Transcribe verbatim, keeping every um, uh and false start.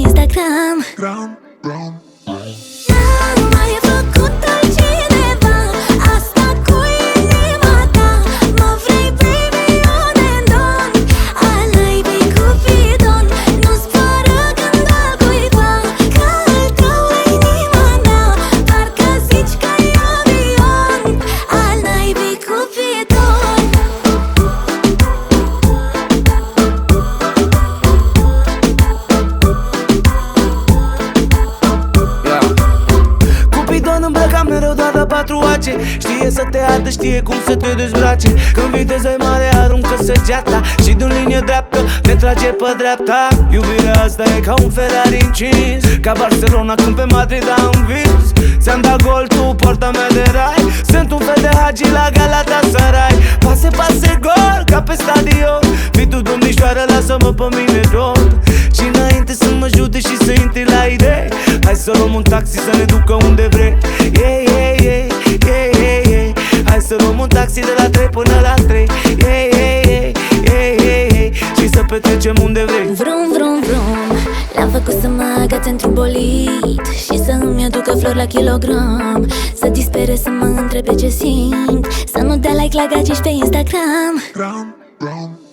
Instagram. Gram, gram. N-am mai făcut altcineva asta cu inima ta. Mă vrei, baby, on and on, al naibii Cupidon. Nu-ți fără gând al cuiva, că al tău e inima mea. Parcă zici că e avion, al naibii Cupidon. Cupidon îmbrăcat mereu dată patru ace. Știe să te ardă, știe cum să te dezbrace. Când viteza e mare, aruncă săgeata și din linie dreaptă te trage pe dreapta. Iubirea asta e ca un Ferrari încins, ca Barcelona când pe Madrid a învins. Ți-am dat gol, tu porta mea de rai. Sunt un fel de Hagi la Galatasaray. Pase, pase, gol, ca pe stadion. Fii tu domnișoară, lasă-mă pe mine dor. Și înainte să mă judeci și să intri la idei, hai să luăm un taxi să ne ducă unde vrei. Yeah, yeah, yeah, yeah, yeah, yeah. Hai să luăm un taxi de la trei până la trei. Yeah, yeah, yeah, yeah, yeah, yeah. Și să petrecem unde vrei. Vrum, vrum, vrum, l-am făcut să mă agațe într-un bolid și să îmi aducă flori la kilogram. Să dispere, să mă întrebe ce simt, să nu dea like la gagici pe Instagram. Gram, gram.